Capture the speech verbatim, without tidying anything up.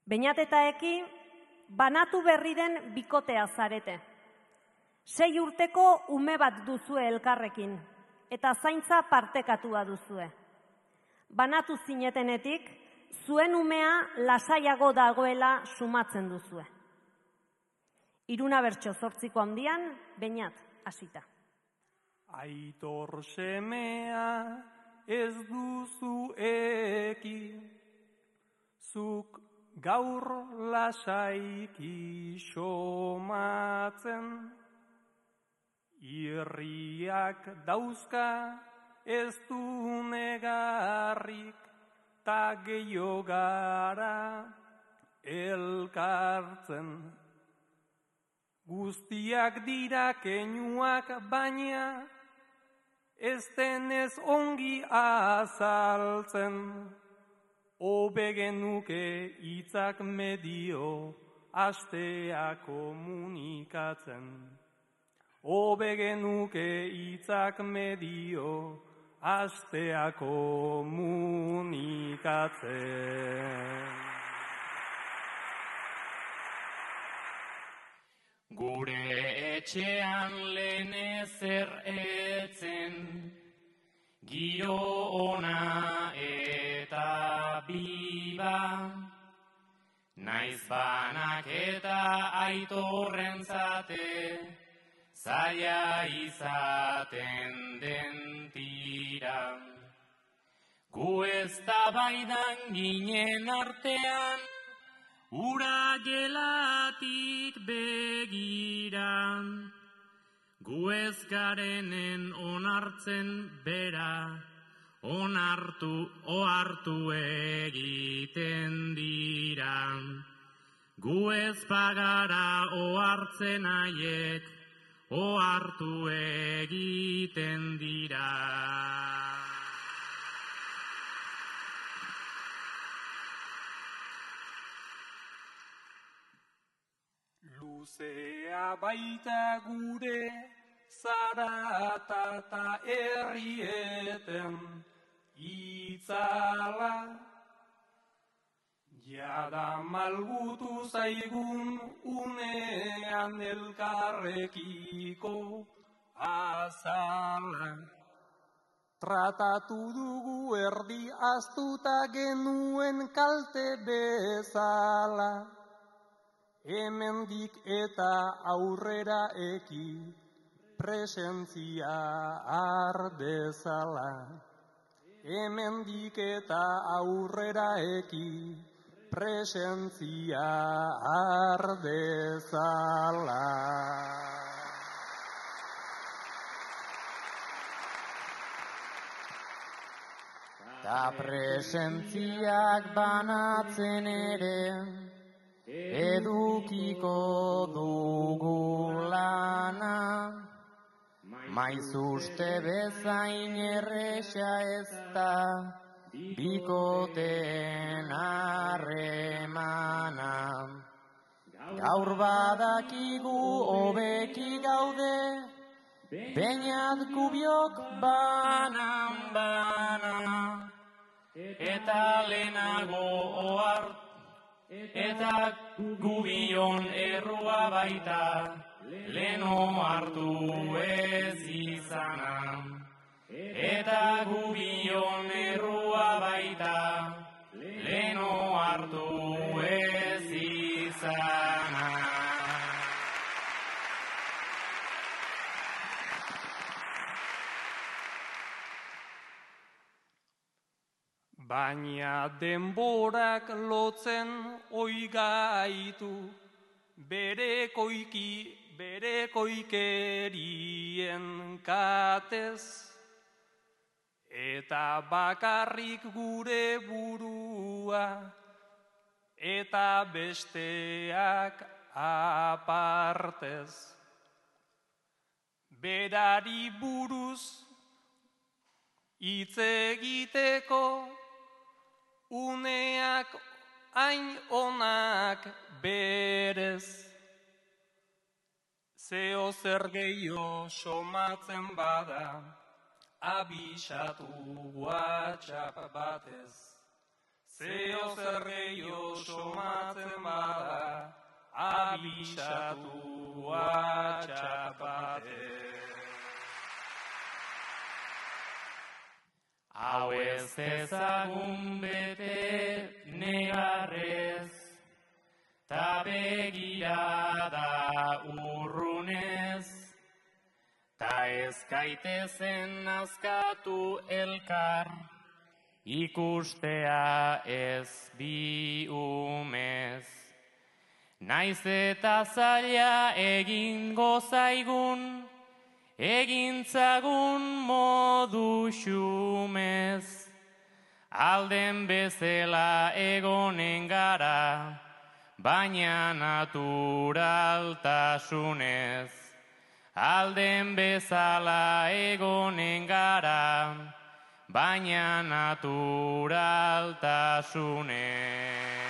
Beñat eta Eki banatu berri den bikotea zarete. Sei urteko ume bat duzue elkarrekin, eta zaintza partekatua duzue. Banatu zinetenetik, zuen umea lasaiago dagoela sumatzen duzue. Iruna bertso zortziko handian, Beñat, hasita. Aitor semea ez duzu Eki, zuk gaur lasaiki somatzen, irriak dauzka ez du negarrik, ta gehiago gara elkartzen. Guztiak dira keinuak baina, ez denez ongi azaltzen. Hobe genuke hitzak medio, astea komunikatzen. Hobe genuke hitzak medio, astea komunikatzen. Gure etxean lehen ezer etzen, giro ona eta biba, naiz banak eta aitorrentzate, zaila izaten den tira. Gu eztabaidan ginen artean, ura gelatik begiran, gu ez garenen onartzen bera, onartu ohartu egiten dira. Gu ez bagara ohartzen haiek, ohartu egiten dira. Luzea baita gure zarata eta herrieten itzala, jada malgutu zaigun unean elkarrekiko azala. Tratatu dugu erdi astuta genuen kalte bezala, hemendik eta aurrera Eki presentzia har dezala. Hemendik eta aurrera Eki presentzia har dezala. Ta presentziak banatzen ere, edukiko dugu lana, maiz uste bezain erresa ez da, bikoteen harremana. Gaur badakigu hobeki gaude, Beñat gubiok banan bana, eta lehenago ohar eta gubion errua baita, leno hartu ez izana. Eta gubion errua baita, leno hartu ez izana. Baina denborak lotzen oigaitu, berekoiki, berekoikerien katez, eta bakarrik gure burua, eta besteak apartez. Berari buruz hitz egiteko, uneak hain onak berez. Zeo zer gehiago somatzen bada, abisatu WhatsApp batez. Zeo zer gehiago somatzen abisatu atxapate. Hau ez ezagun bete negarrez, ta begirada urrunez, ta ez gaitezen nazkatu elkar, ikustea ez bi umez. Naiz eta zaila egingo zaigun, egintzagun modu xumez, alden bezala egonen gara, baina naturaltasunez. Alden bezala egonen gara, baina naturaltasunez.